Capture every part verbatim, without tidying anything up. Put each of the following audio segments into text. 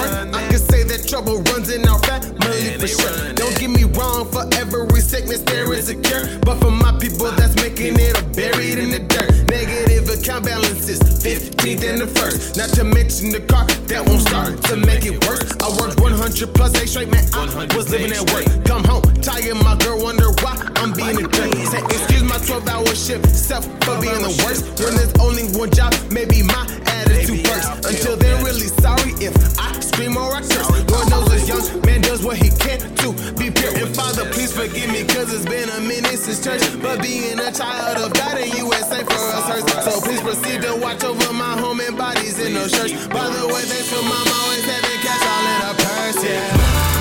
I can say that trouble runs in our family for sure. Don't get me wrong, for every sickness there is a cure. But for my people that's making it all buried in the dirt, negative account balance is fifteenth and the first. Not to mention the car that won't start to make it worse. I worked one hundred plus days straight, man, I was living at work. Come home, tired, my girl wonder why I'm being a jerk. Say excuse my twelve hour shift self for being the worst. When there's only one job, maybe my attitude works. Until they're really sorry if I scream or I curse. Lord knows this young man does what he can to be pure. And Father, please forgive me, cause it's been a minute since church. But being a child of God in U S A for us hurts. So please proceed to watch over my home and bodies in no church. By the way, thanks for mama always having cash all in her purse, yeah.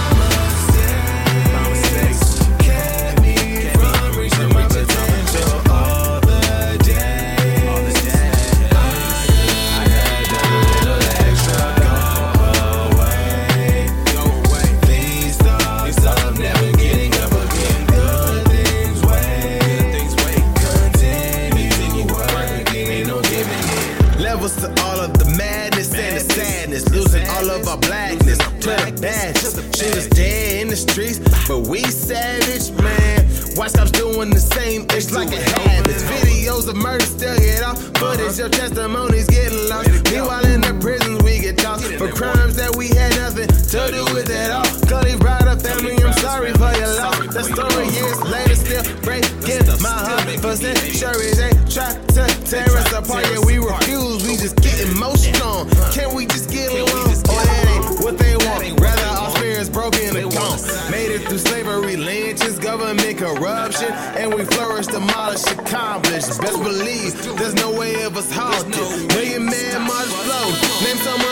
Levels to all of the madness and the sadness, losing all of our blackness to the badness. Shit is dead in the streets, but we savage, man. Watch cops doing the same, it's like a habit. Videos of murder still get off, footage of testimonies getting lost. Meanwhile in the prisons we get tossed for crimes that we had nothing to do with at all. Cody brought up family, I'm sorry for your loss. The story years later still breaking my heart. For centuries they try to tear us apart, yeah we refuse. We just get emotional. Can't we just get along? Oh, that ain't what they want. Rather, our spirits broken and gone. Made it through slavery, lynchings, government corruption, and we flourish, demolish, accomplish. Best believe there's no way of us halted. Million man march flow. Name someone